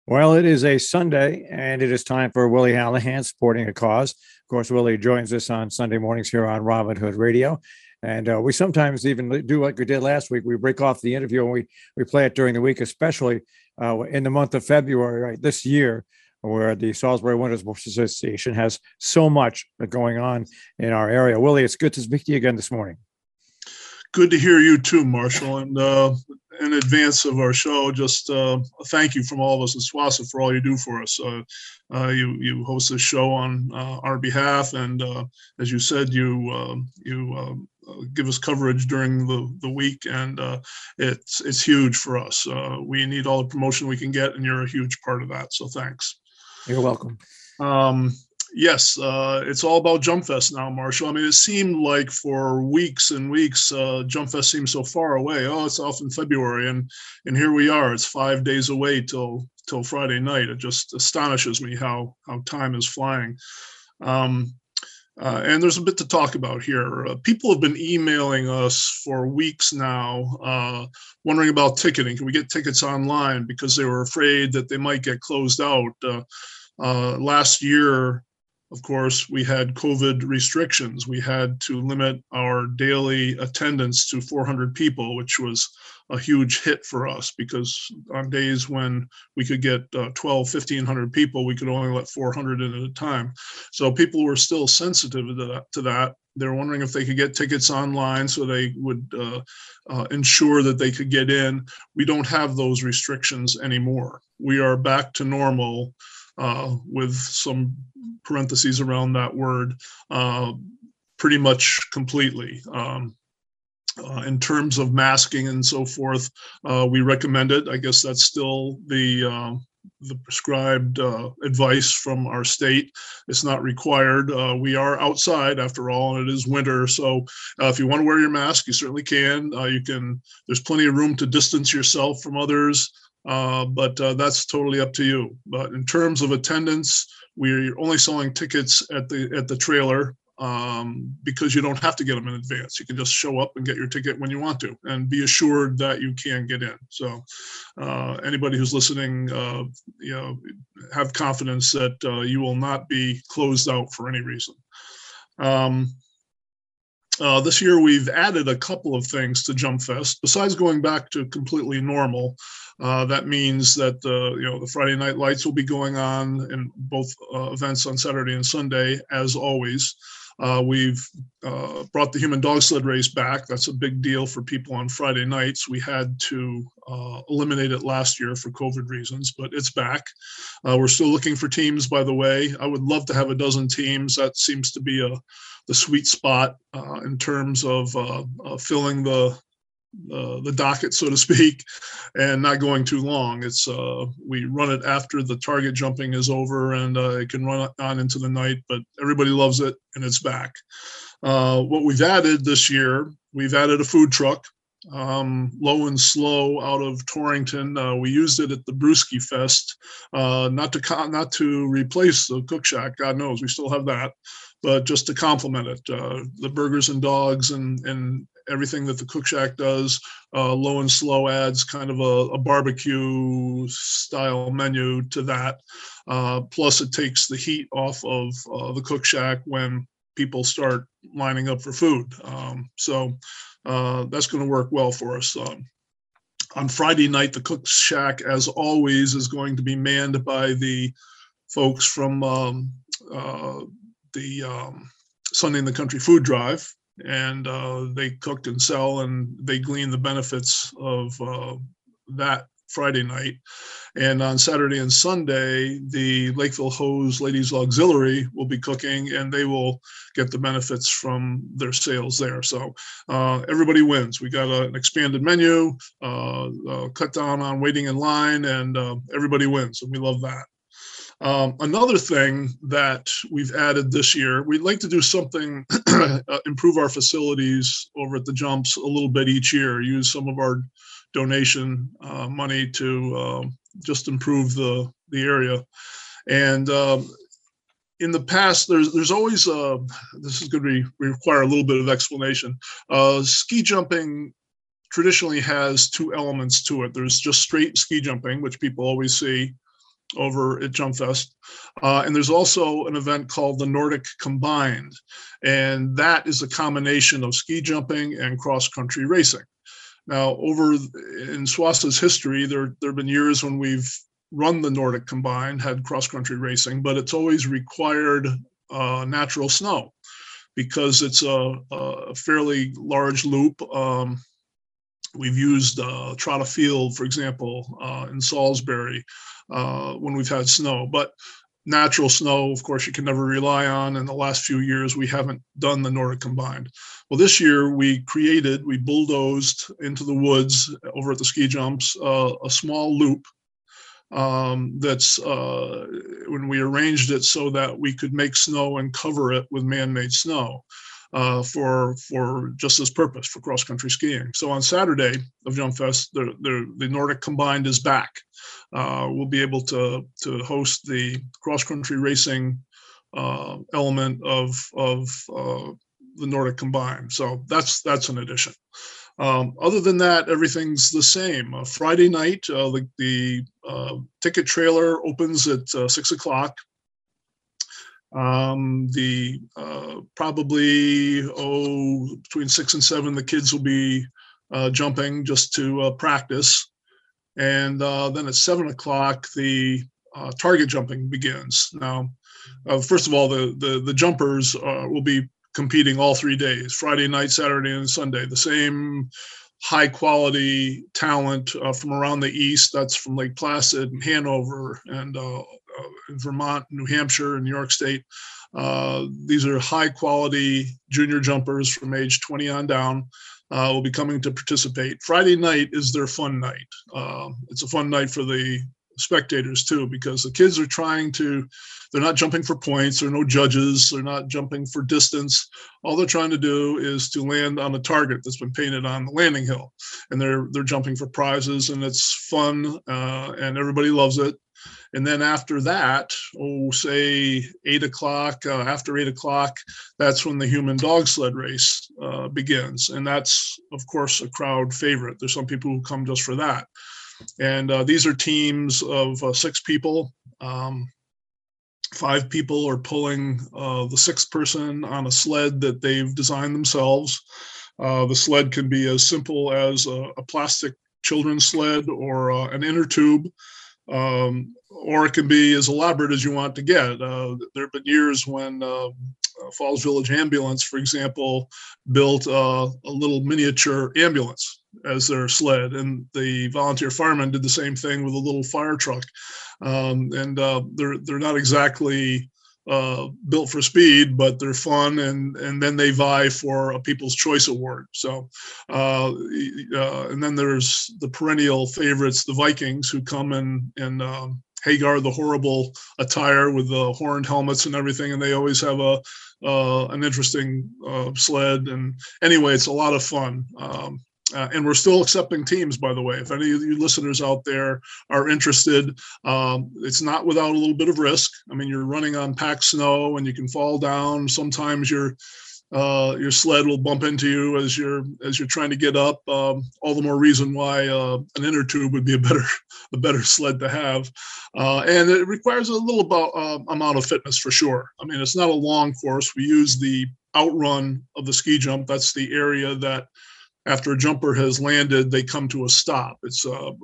Well, it is a Sunday, and it is time for Willie Hallahan supporting a cause. Of course, Willie joins us on Sunday mornings here on Robin Hood Radio. And we sometimes even do like we did last week. We break off the interview and we play it during the week, especially in the month of February, right, this year, where the Salisbury Winters Association has so much going on in our area. Willie, it's good to speak to you again this morning. Good to hear you too, Marshall. And in advance of our show, just thank you from all of us in SWASA for all you do for us. You host this show on our behalf, and as you said, you give us coverage during the week, and it's huge for us. We need all the promotion we can get, and you're a huge part of that. So thanks. You're welcome. Yes, it's all about Jump Fest now, Marshall. I mean, it seemed like for weeks and weeks, Jump Fest seemed so far away. Oh, it's off in February, and here we are. It's 5 days away till Friday night. It just astonishes me how time is flying. And there's a bit to talk about here. People have been emailing us for weeks now, wondering about ticketing. Can we get tickets online? Because they were afraid that they might get closed out. Last year, of course, we had COVID restrictions. We had to limit our daily attendance to 400 people, which was a huge hit for us because on days when we could get 1,500 people, we could only let 400 in at a time. So people were still sensitive to that. They were wondering if they could get tickets online so they would ensure that they could get in. We don't have those restrictions anymore. We are back to normal. With some parentheses around that word, pretty much completely. In terms of masking and so forth, we recommend it. I guess that's still the prescribed advice from our state. It's not required. We are outside after all, and it is winter. So if you want to wear your mask, you certainly can. There's plenty of room to distance yourself from others. But that's totally up to you. But in terms of attendance, we're only selling tickets at the trailer because you don't have to get them in advance. You can just show up and get your ticket when you want to, and be assured that you can get in. So anybody who's listening, have confidence that you will not be closed out for any reason. This year, we've added a couple of things to Jump Fest. Besides going back to completely normal, that means that the Friday night lights will be going on in both events on Saturday and Sunday, as always. We've brought the human dog sled race back. That's a big deal for people on Friday nights. We had to eliminate it last year for COVID reasons, but it's back. We're still looking for teams, by the way. I would love to have a dozen teams. That seems to be the sweet spot in terms of filling the docket, so to speak, and not going too long. We run it after the target jumping is over, and it can run on into the night, but everybody loves it, and it's back. What we've added this year, we've added a food truck, Low and Slow out of Torrington. We used it at the Brewski Fest, not to replace the Cook Shack. God knows we still have that, but just to complement it. The burgers and dogs and everything that the Cook Shack does, Low and Slow adds kind of a barbecue style menu to that. Plus it takes the heat off of the Cook Shack when people start lining up for food. So that's going to work well for us. On Friday night, the Cook Shack, as always, is going to be manned by the folks from the Sunday in the Country food drive, and they cook and sell, and they glean the benefits of that Friday night. And on Saturday and Sunday, the Lakeville Hose Ladies Auxiliary will be cooking, and they will get the benefits from their sales there. So everybody wins. We got an expanded menu, cut down on waiting in line, and everybody wins, and we love that. Another thing that we've added this year, we'd like to do something, improve our facilities over at the jumps a little bit each year, use some of our donation money to just improve the area. And in the past, there's always, this is going to require a little bit of explanation. Ski jumping traditionally has two elements to it. There's just straight ski jumping, which people always see. over at Jump Fest. And there's also an event called the Nordic Combined. And that is a combination of ski jumping and cross-country racing. Now, over in SWASA's history, there have been years when we've run the Nordic Combined, had cross-country racing, but it's always required natural snow because it's a fairly large loop. We've used Trotta Field, for example, in Salisbury when we've had snow. But natural snow, of course, you can never rely on. In the last few years, we haven't done the Nordic Combined. Well, this year we bulldozed into the woods over at the ski jumps, a small loop that's when we arranged it so that we could make snow and cover it with man-made snow for just this purpose, for cross-country skiing. So on Saturday of Jump Fest, the Nordic Combined is back. We'll be able to host the cross-country racing element of the Nordic Combined. So that's an addition. Other than that, everything's the same. Friday night, the ticket trailer opens at 6 o'clock. Probably between 6 and 7, the kids will be jumping just to practice. And then at 7 o'clock, the target jumping begins. Now, first of all, the jumpers will be competing all 3 days, Friday night, Saturday, and Sunday. The same high quality talent from around the East. That's from Lake Placid and Hanover and Vermont, New Hampshire, and New York State. These are high quality junior jumpers from age 20 on down. Will be coming to participate. Friday night is their fun night. It's a fun night for the spectators too, because the kids are they're not jumping for points. There are no judges. They're not jumping for distance. All they're trying to do is to land on a target that's been painted on the landing hill. And they're jumping for prizes, and it's fun, and everybody loves it. And then after that, say 8 o'clock, after 8 o'clock, that's when the human dog sled race begins. And that's, of course, a crowd favorite. There's some people who come just for that. And these are teams of 6 people. 5 people are pulling the 6th person on a sled that they've designed themselves. The sled can be as simple as a plastic children's sled or an inner tube, or it can be as elaborate as you want to get. There have been years when Falls Village Ambulance, for example, built a little miniature ambulance as their sled, and the volunteer firemen did the same thing with a little fire truck. They're not exactly built for speed, but they're fun, and then they vie for a People's Choice Award. So, and then there's the perennial favorites, the Vikings, who come in Hagar the Horrible attire with the horned helmets and everything, and they always have an interesting sled. And anyway, it's a lot of fun. And we're still accepting teams, by the way. If any of you listeners out there are interested, it's not without a little bit of risk. I mean, you're running on packed snow, and you can fall down. Sometimes your sled will bump into you as you're trying to get up. All the more reason why an inner tube would be a better sled to have. And it requires a little amount of fitness for sure. I mean, it's not a long course. We use the outrun of the ski jump. That's the area that, after a jumper has landed, they come to a stop. It's 300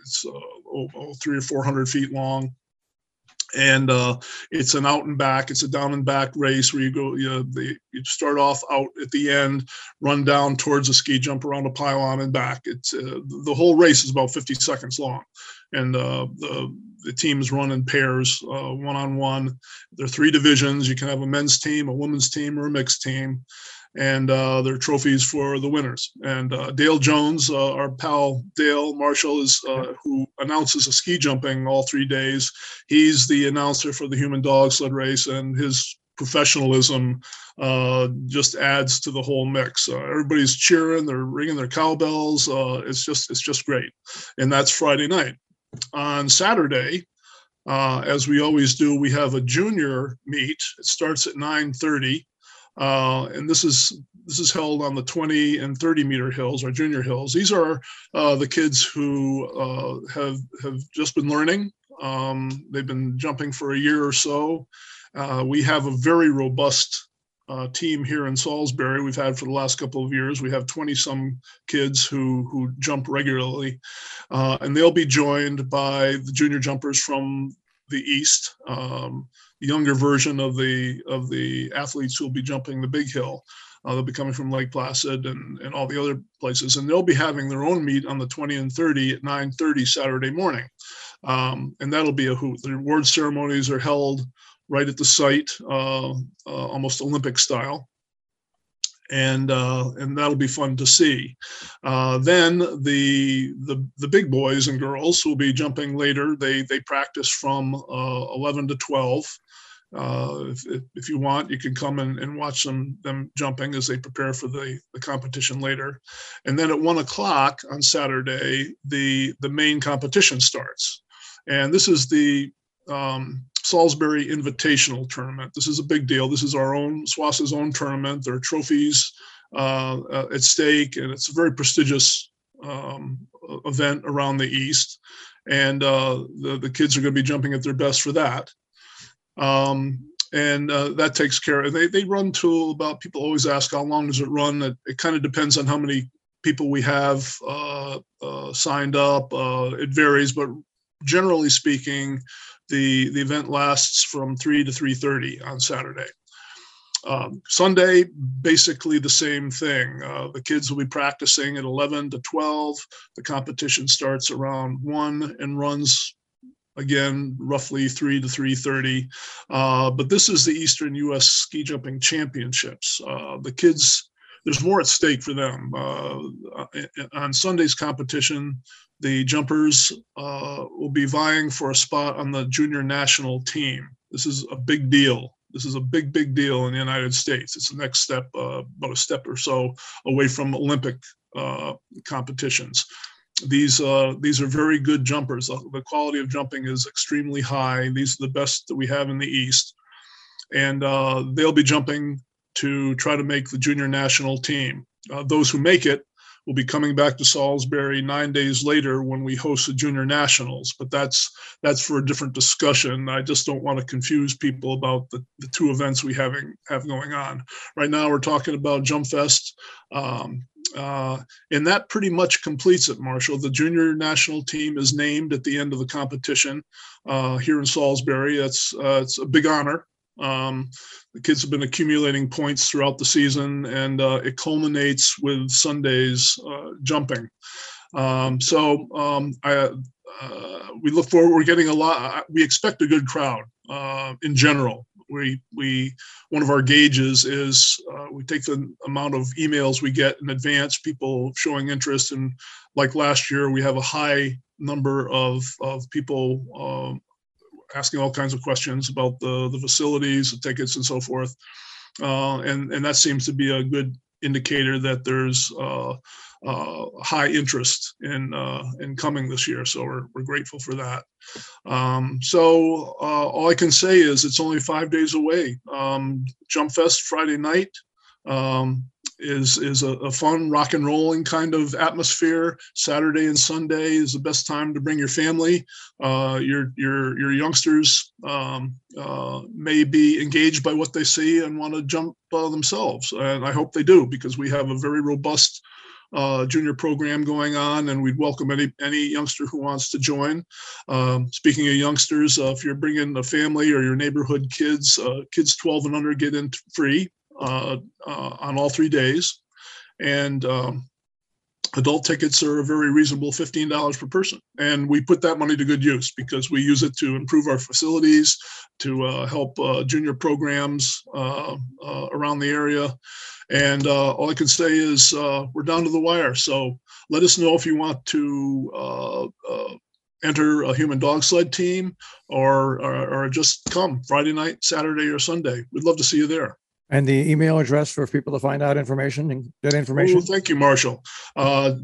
or 400 feet long, and it's an out and back. It's a down and back race where you start off out at the end, run down towards a ski jump around a pylon and back. It's the whole race is about 50 seconds long, and the teams run in pairs, one-on-one. There are 3 divisions. You can have a men's team, a women's team, or a mixed team. And there are trophies for the winners. And Dale Jones, our pal Dale Marshall, is who announces the ski jumping all 3 days. He's the announcer for the human dog sled race, and his professionalism just adds to the whole mix. Everybody's cheering, they're ringing their cowbells. It's just great. And that's Friday night. On Saturday, as we always do, we have a junior meet. It starts at 9:30. And this is held on the 20 and 30 meter hills, our junior hills. These are the kids who have just been learning They've been jumping for a year or so. We have a very robust team here in Salisbury. We've had for the last couple of years. We have 20-some kids who jump regularly, and they'll be joined by the junior jumpers from the East, the younger version of the athletes who will be jumping the big hill. They'll be coming from Lake Placid and all the other places, and they'll be having their own meet on the 20 and 30 at 9:30 Saturday morning. And that'll be a hoot. The award ceremonies are held right at the site, almost Olympic style. And that'll be fun to see. Then the big boys and girls will be jumping later. They practice from 11 to 12. If you want, you can come and watch them jumping as they prepare for the competition later. And then at 1 o'clock on Saturday, the main competition starts. And this is the Salisbury Invitational Tournament. This is a big deal. This is our own, SWAS's own tournament. There are trophies at stake, and it's a very prestigious event around the East. And the kids are going to be jumping at their best for that. And that takes care of, they run to about, people always ask, how long does it run? It kind of depends on how many people we have signed up. It varies, but generally speaking, the event lasts from 3 to 3:30 on Saturday. Sunday, basically the same thing. The kids will be practicing at 11 to 12. The competition starts around 1 and runs again, roughly 3 to 3:30. But this is the Eastern U.S. Ski Jumping Championships. The kids, there's more at stake for them. On Sunday's competition, the jumpers will be vying for a spot on the junior national team. This is a big deal. This is a big, big deal in the United States. It's the next step, about a step or so away from Olympic competitions. These are very good jumpers. The quality of jumping is extremely high. These are the best that we have in the East. And they'll be jumping to try to make the junior national team. Those who make it will be coming back to Salisbury 9 days later when we host the junior nationals. But that's for a different discussion. I just don't want to confuse people about the two events we have going on. Right now, we're talking about Jump Fest. And that pretty much completes it, Marshall. The junior national team is named at the end of the competition here in Salisbury. It's a big honor. The kids have been accumulating points throughout the season, and it culminates with Sunday's jumping. We look forward. We're getting a lot. We expect a good crowd in general. One of our gauges is we take the amount of emails we get in advance, people showing interest, and like last year, we have a high number of people asking all kinds of questions about the facilities, the tickets, and so forth. And that seems to be a good indicator that there's high interest in coming this year. So we're grateful for that. All I can say is it's only 5 days away. Jump Fest Friday night is a fun rock and rolling kind of atmosphere. Saturday and Sunday is the best time to bring your family. Your youngsters may be engaged by what they see and want to jump themselves. And I hope they do, because we have a very robust junior program going on, and we'd welcome any youngster who wants to join. Speaking of youngsters, if you're bringing a family or your neighborhood kids 12 and under get in free on all 3 days, and adult tickets are a very reasonable $15 per person. And we put that money to good use because we use it to improve our facilities, to help junior programs around the area. And all I can say is we're down to the wire. So let us know if you want to enter a human dog sled team or just come Friday night, Saturday, or Sunday. We'd love to see you there. And the email address for people to find out information and get information. Oh, thank you, Marshall. For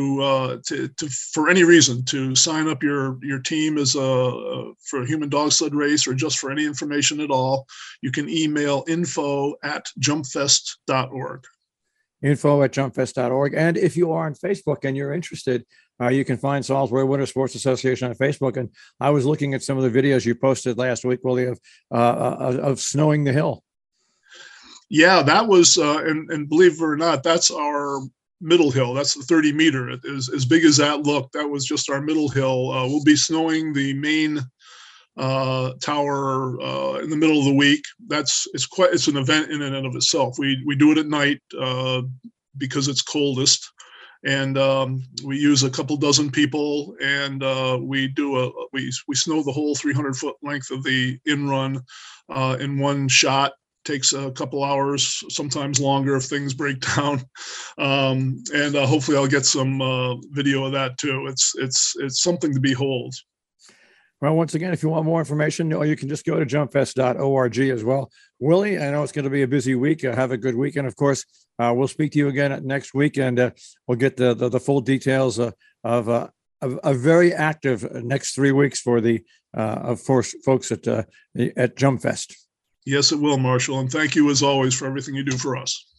any reason to sign up your team as for a human dog sled race, or just for any information at all, you can email info@jumpfest.org. info@jumpfest.org. And if you are on Facebook and you're interested, you can find Salisbury Winter Sports Association on Facebook. And I was looking at some of the videos you posted last week, Willie, of snowing the hill. Yeah, that was, and believe it or not, that's our middle hill. That's the 30-meter. It is as big as that looked. That was just our middle hill. We'll be snowing the main tower in the middle of the week. It's an event in and of itself. We do it at night because it's coldest, and we use a couple dozen people, and we snow the whole 300-foot length of the in run in one shot. Takes a couple hours, sometimes longer if things break down, and hopefully I'll get some video of that too. It's something to behold. Well, once again, if you want more information, you can just go to jumpfest.org as well. Willie, I know it's going to be a busy week. Have a good weekend. Of course, we'll speak to you again next week, and we'll get the full details of a very active next 3 weeks for the folks at Jumpfest. Yes, it will, Marshall. And thank you, as always, for everything you do for us.